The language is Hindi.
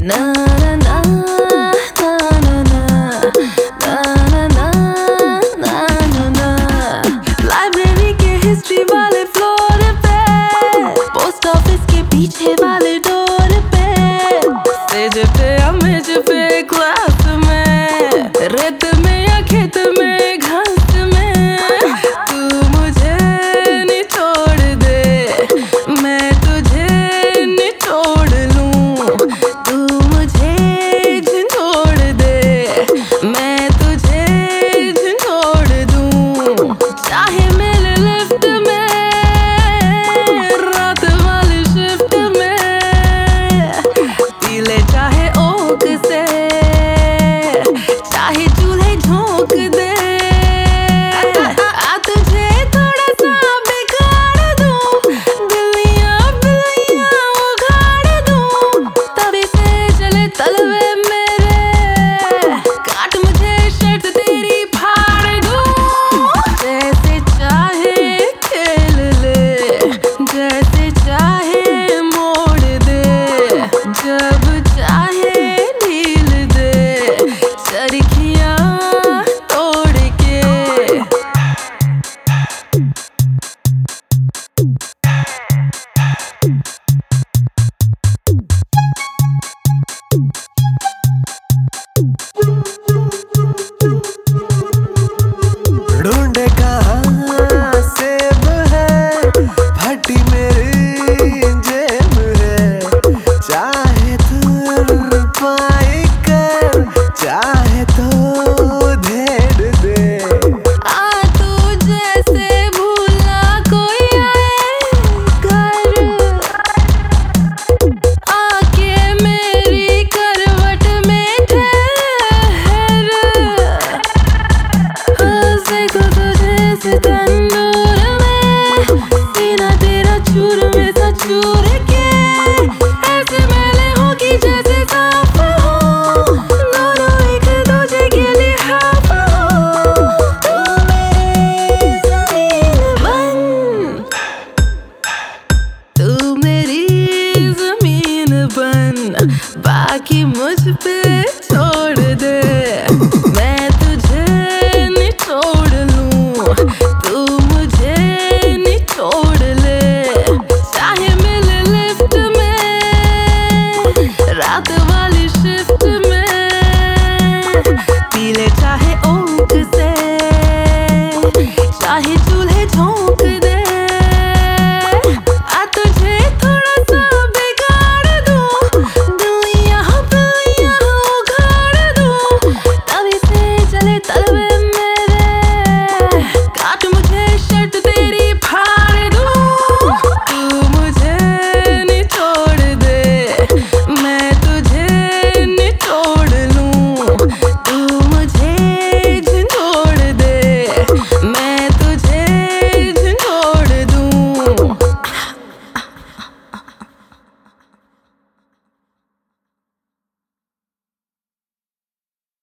ना ना ना ना ना ना ना ना ना ना ना। लाइब्रेरी के हिस्ट्री वाले फ्लोर पे, पोस्ट ऑफिस के पीछे वाले डोर पे, स्टेज पे या मेज पे क्लास में, रेत में या खेत में घास में, तू मुझे निचोड़ दे मैं तुझे निचोड़ लूं, तू मुझे झंझोड़ दे मैं तुझे झंझोड़ दूं। चाहे मेरे लिफ्ट में, रात वाली शिफ्ट में, पीले चाहे ओक से, चाहे चूल्हे झोंक दे, आ तुझे थोड़ा सा बिगाड़ दूं, बिल्लियां बिल्लियां उगाड़ दूं, तभी से चले तलवे मेरे, काट मुझे शर्ट तेरी फाड़ दूं। जैसे चाहे खेल ले, जैसे चाहे मोड़ दे, जब चाहे ढील दे, चरखियां तोड़ के। ढूंढे कहाँ सेब है, फटी मेरी जेब है, चाहे तो पाई कर, चाहे तो धेड़ दे। आ तू जैसे भूला कोई आए घर, आके मेरी करवट में ठहर, देखो तुझे से तंदूर में, सीना तेरा चूर में सा चूर के, ऐसे मैले हो कि जैसे साफ हो, दोनों एक दूजे के लिहाफ हो। तू मेरी ज़मीन बन, तू मेरी ज़मीन बन, बाकी मुझ पे